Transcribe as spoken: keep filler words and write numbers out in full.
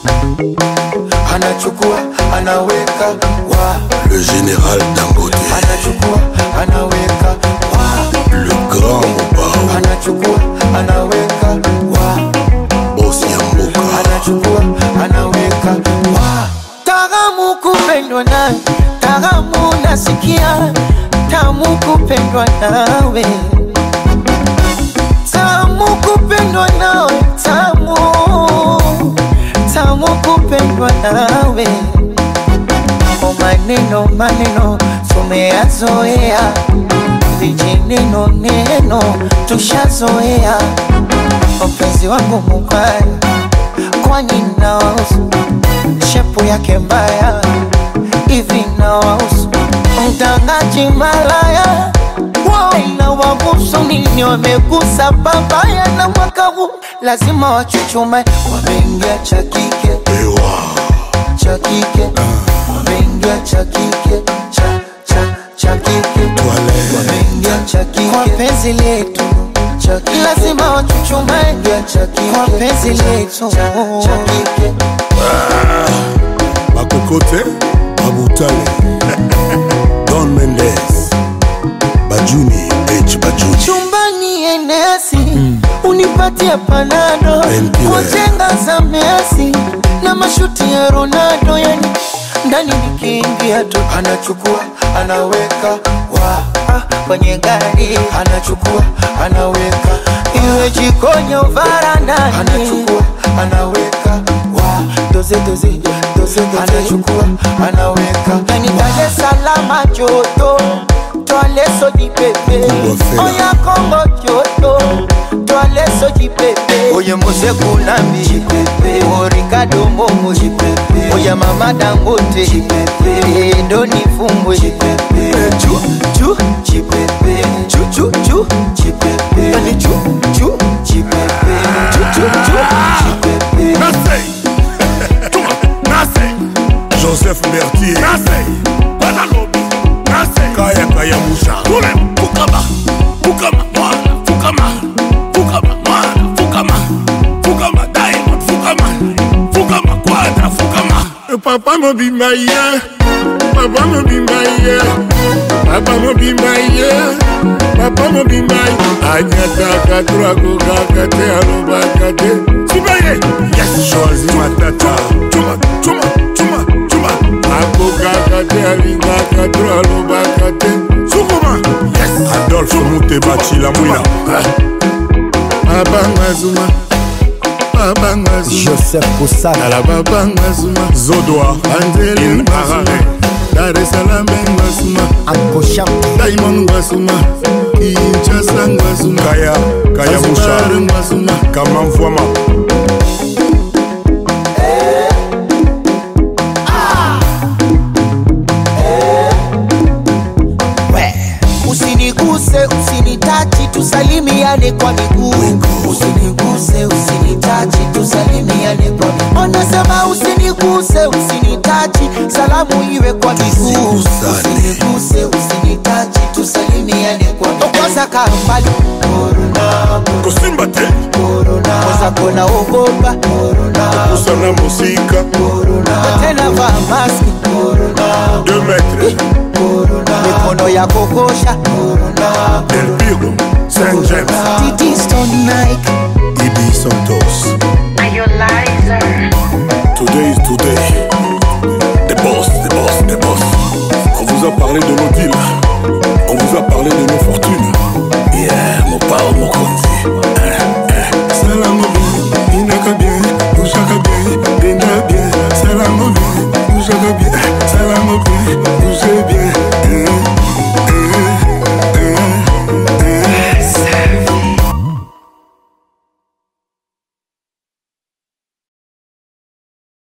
anachukua anaweka wa le général Dangote, anachukua anaweka wa le grand Bao, anachukua anaweka wa boss Yamboka, anachukua anaweka wa. Tamu kupendwa nawe, tamu nasikia, tamu kupendwa nawe, tamu kupendwa nawe, tamu tamu kupendwa nawe. O maneno maneno tumeyazoea, vijineno neno tushazoea. Mpenzi wangu mubaya, kwani nawahusu? Shepu yake mbaya, hivi nawahusu? Mtangaji malaya, wao inawahusu nini? Wamegusa babaya na mwaka huu lazima wachuchume. Wameingia cha kike, cha kike, wameingia cha kike, cha cha cha kike, wameingia cha kike. Kwa penzi letu lazima wachuchume, kwa penzi letu cha kike. Bakokote, Babutale, Don Mendes, Bajuni, H Bajuni. Chumbani enesi, mm. unipatia panado, kwa jenga za Messi na mashuti ya Ronaldo. Yani ndani nikiingia tu anachukua anaweka wa ah, kwenye gari anachukua anaweka, iwe jikoni au varandani anachukua anaweka wa doze doze doze doze, anachukua anaweka. Yani Dar es Salaam joto, toale soji pepe, oya Kongo joto, toale soji pepe, oye Mose Kunambi jipepe, o Ricardo Momo jipepe, oya Mama Dangote jipepe, ndo nifungwe jipepe, chu chu jipepe, chu chu chu jipepe, yani chu chu jipepe, chu chu chu jipepe. Nasei, Tuma, Nasei, Joseph Berthier, Nasei, Banalobi, Nasei, Kaya Kaya Moussa, Toulé, Fukama, Fukama, Mwana, Fukama, Fukama, Mwana, Fukama, Fukama, Diamond, Fukama, Fukama, Quadra, Fukama. Papa mobimba yeah, Papa mobimba yeah, Papa mobimba yeah, Papa mobimba yeah. Anyata katura kuka kate aluba kate. Sibaye, yes, choisi matata. Chuma, chuma, chuma, chuma. Akuka kate alinga katura aluba kate. Sukuma, yes. Adolphe Moutebachi la mouina. Papa Mazuma, Papa Mazuma. Joseph Koussana, la Papa Mazuma. Zodoa, Angeli Mazuma. Dar es Salaam Mazuma. Ankosham, Diamond Mazuma. Kinshasa Mazuma. Kaya, Kaya Moussa Mazuma. Kamamfouama. Usiniguse, usinitachi, tusalimiane kwa miguu. Usiniguse, usinitachi, tusalimiane kwa miguu. Onasema usiniguse, usinitachi, salamu iwe kwa miguu. Usiniguse, usinitachi, tusalimiane kwa miguu. Okoza kambali Corona, Kosimba te Corona, koza kona ogopa Corona, Kusana musika Corona, tena va maski Corona, deux mètres Corona, mikono ya kokosha Corona, Del Pigo, Saint James, Titi Stone Nike, Ibi Santos. Are you liar?